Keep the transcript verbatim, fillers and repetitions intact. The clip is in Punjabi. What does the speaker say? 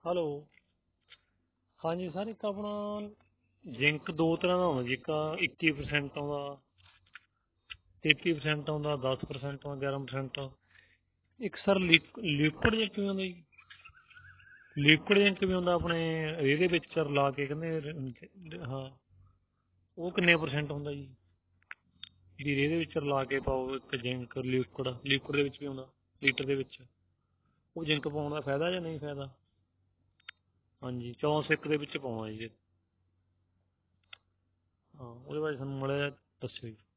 ਹੈਲੋ। ਹਾਂਜੀ ਸਰ, ਇੱਕ ਆਪਣਾ ਜਿੰਕ ਦੋ ਤਰ੍ਹਾਂ ਦਾ ਆਉਂਦਾ ਜੀ। ਇੱਕ ਇੱਕੀ ਪਰਸੈਂਟ ਆਉਂਦਾ, ਤੇਤੀ ਪਰਸੈਂਟ ਆਉਂਦਾ, ਦਸ ਪਰਸੈਂਟ ਆਉਂਦਾ, ਗਿਆਰਾਂ ਪਰਸੈਂਟ। ਇੱਕ ਸਰ ਲਿਕ ਲਿਕੁਇਡ ਜਿੰਕ ਵੀ ਆਉਂਦਾ ਜੀ। ਲਿਕੁਇਡ ਜਿੰਕ ਵੀ ਆਉਂਦਾ ਆਪਣੇ ਇਹਦੇ ਵਿੱਚ ਰਲਾ ਕੇ ਕਹਿੰਦੇ ਹਾਂ। ਉਹ ਕਿੰਨੇ ਪਰਸੈਂਟ ਹੁੰਦਾ ਜੀ? ਵੀ ਇਹਦੇ ਵਿੱਚ ਰਲਾ ਕੇ ਪਾਓ ਇੱਕ ਜਿੰਕ ਲਿਕੁਇਡ, ਲਿਕੁਇਡ ਦੇ ਵਿੱਚ ਵੀ ਆਉਂਦਾ ਲੀਟਰ ਦੇ ਵਿੱਚ। ਉਹ ਜਿੰਕ ਪਾਉਣ ਦਾ ਫਾਇਦਾ ਜਾਂ ਨਹੀਂ ਫਾਇਦਾ? ਹਾਂਜੀ, ਚੌਂਸ ਇੱਕ ਦੇ ਵਿੱਚ ਪਾਉਣਾ ਜੀ। ਹਾਂ, ਉਹਦੇ ਬਾਰੇ ਸਾਨੂੰ ਮਾੜਾ ਜਿਹਾ ਦੱਸਿਓ ਜੀ।